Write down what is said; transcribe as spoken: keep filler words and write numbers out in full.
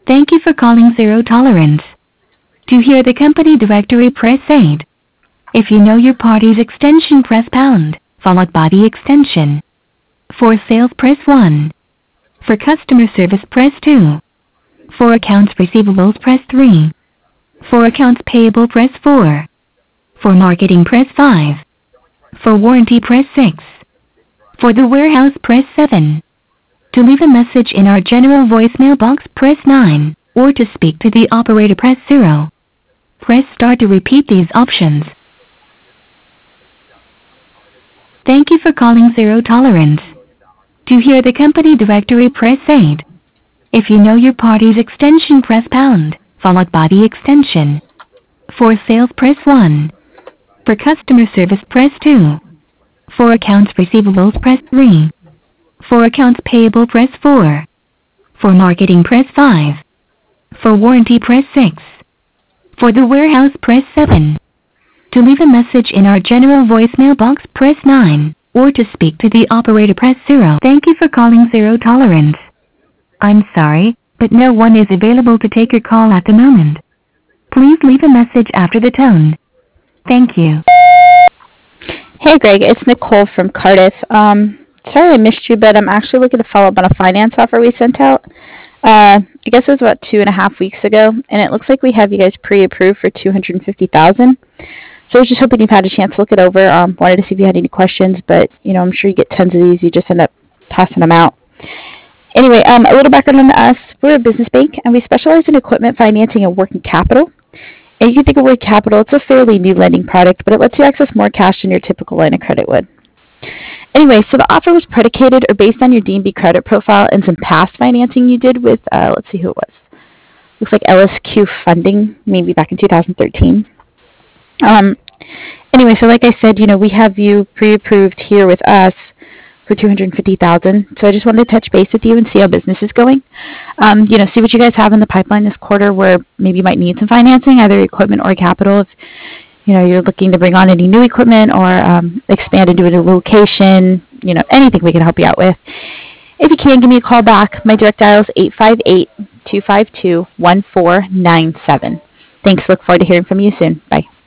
Thank you for calling Zero Tolerance. To hear the company directory, press eight. If you know your party's extension, press pound, followed by the extension. For sales, press one. For customer service, press two. For accounts receivables, press three. For accounts payable, press four. For marketing, press five. For warranty, press six. For the warehouse, press seven. To leave a message in our general voicemail box, press nine. Or to speak to the operator, press zero. Press star to repeat these options. Thank you for calling Zero Tolerance. To hear the company directory, press eight. If you know your party's extension, press pound, followed by the extension. For sales, press one. For customer service, press two. For accounts receivables, press three. For accounts payable, press four. For marketing, press five. For warranty, press six. For the warehouse, press seven. To leave a message in our general voicemail box, press nine. Or to speak to the operator, press zero. Thank you for calling Zero Tolerance. I'm sorry, but no one is available to take your call at the moment. Please leave a message after the tone. Thank you. Hey Greg, it's Nicole from Cardiff. Um, sorry I missed you, but I'm actually looking to follow up on a finance offer we sent out. Uh, I guess it was about two and a half weeks ago, and it looks like we have you guys pre-approved for two hundred fifty thousand dollars. So I was just hoping you've had a chance to look it over. Um, wanted to see if you had any questions, but you know I'm sure you get tons of these. You just end up passing them out. Anyway, um, a little background on us. We're a business bank, and we specialize in equipment financing and working capital. And you can think of working capital, it's a fairly new lending product, but it lets you access more cash than your typical line of credit would. Anyway, so the offer was predicated or based on your D and B credit profile and some past financing you did with, uh, let's see who it was. Looks like L S Q Funding, maybe back in two thousand thirteen. Um, anyway, so like I said, you know, we have you pre-approved here with us for two hundred fifty thousand dollars. So I just wanted to touch base with you and see how business is going. Um, you know, see what you guys have in the pipeline this quarter where maybe you might need some financing, either equipment or capital. If, you know, you're looking to bring on any new equipment or um, expand into a new location, you know, anything we can help you out with. If you can, give me a call back. My direct dial is eight five eight, two five two, one four nine seven. Thanks. Look forward to hearing from you soon. Bye.